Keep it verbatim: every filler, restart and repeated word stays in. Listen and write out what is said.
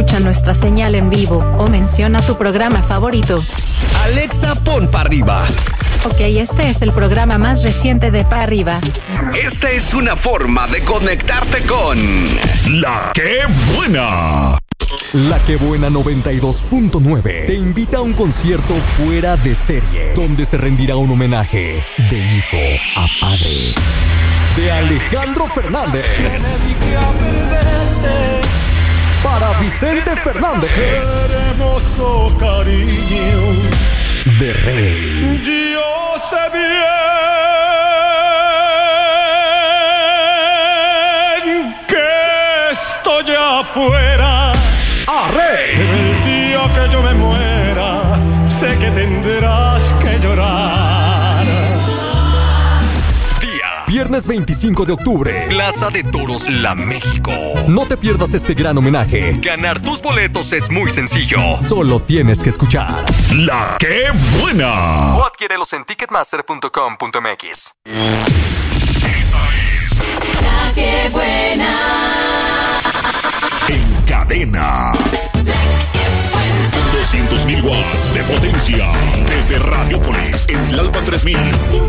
escucha nuestra señal en vivo o menciona tu programa favorito. Alexa, pon Pa' Arriba. Ok, este es el programa más reciente de Pa' Arriba. Esta es una forma de conectarte con La Que Buena. La Que Buena noventa y dos punto nueve te invita a un concierto fuera de serie, donde se rendirá un homenaje de hijo a padre de Alejandro Fernández para Vicente Fernández, hermoso cariño de Rey. Yo sé bien que estoy afuera. A Rey. El día que yo me muera, sé que tendrás que llorar. Día viernes veinticinco de octubre, Plaza de Toros, La México. No te pierdas este gran homenaje. Ganar tus boletos es muy sencillo. Solo tienes que escuchar La Que Buena. o adquiérelos en ticketmaster punto com punto m x. Esta es La Que Buena. En Cadena. doscientos mil watts de potencia. Desde Radiopolis, en Tlalpan tres mil.